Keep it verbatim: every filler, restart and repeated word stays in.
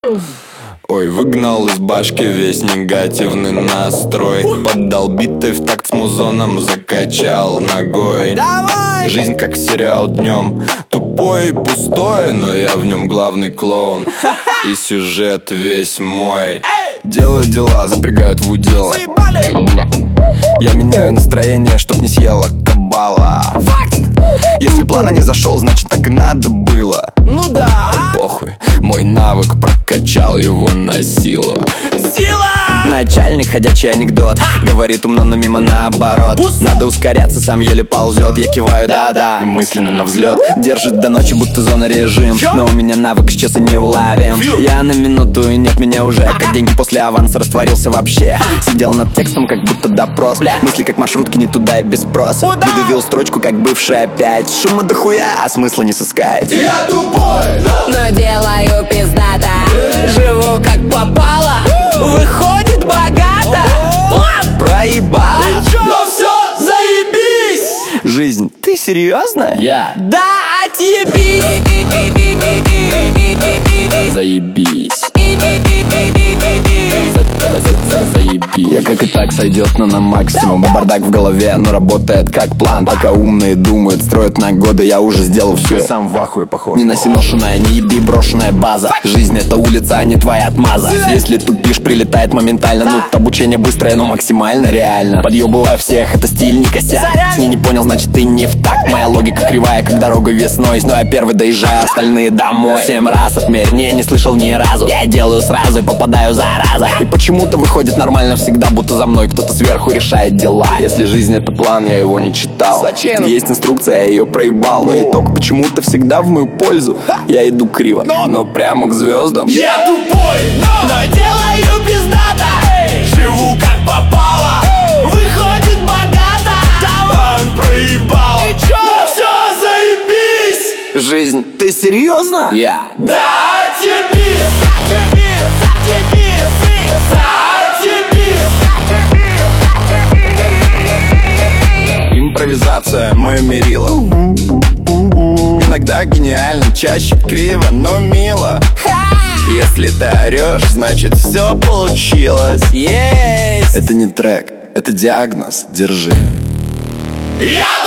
Ой, выгнал из башки весь негативный настрой. Поддал биты в такт с музоном, закачал ногой. Давай! Жизнь как сериал днем, тупой и пустой, но я в нем главный клоун. И сюжет весь мой. Делаю дела, запрягают в удила. Я меняю настроение, чтоб не съела кабала. Если плана не зашел, значит так и надо было. Ну да. Похуй, мой навык прокачал его на силу. Сила! Начальник, ходячий анекдот. Говорит умно, но мимо наоборот. Надо ускоряться, сам еле ползет. Я киваю, да-да, И мысленно на взлет. держит до ночи, будто зона режим. Но у меня навык с часа не уловим. Я на минуту и нет меня уже. Как деньги после аванса растворился вообще. Сидел над текстом, как будто допрос. Мысли как маршрутки не туда и без спроса. Выдавил строчку, как бывшая опять. Шума дохуя, а смысла не сыскать. Я тупой, Но делаю пиздата. Живу как попало. Выходит богато. Проебал. но все, заебись! Жизнь, ты серьезно? Я Да, отъебись. заебись. Заебись. Я как и так сойдет, но на максимум. Бардак в голове, но работает как план. Пока умные думают, строят на годы. Я уже сделал все, сам в ахуе похож. Не носи ношеная, не еби брошенная база. Жизнь это улица, а не твоя отмаза. Если тупишь, прилетает моментально. Ну, обучение быстрое, но максимально реально. Подъебываю всех, это стиль не косяк. С ней не понял, значит ты не в так. Моя логика кривая, как дорога весной. Но я первый доезжаю, остальные домой. Семь раз отмерь, не, не слышал ни разу. Я делаю сразу и попадаю зараза. И почему-то выходит нормально всегда, будто за мной кто-то сверху решает дела. Если жизнь это план, я его не читал. Зачем? Есть инструкция, я ее проебал. Но итог почему-то всегда в мою пользу. Я иду криво, но прямо к звездам. Я тупой, но делаю пиздата. Живу как попало. Выходит богато. Талант проебал. И чё? Ну все, заебись. Жизнь, ты серьезно? Я. Да, отъебись. Отъебись, отъебись, отъебись. Импровизация, мое мерило. Иногда гениально, чаще криво, но мило. Если ты орешь, значит все получилось. Есть. Это не трек, это диагноз, держи. Я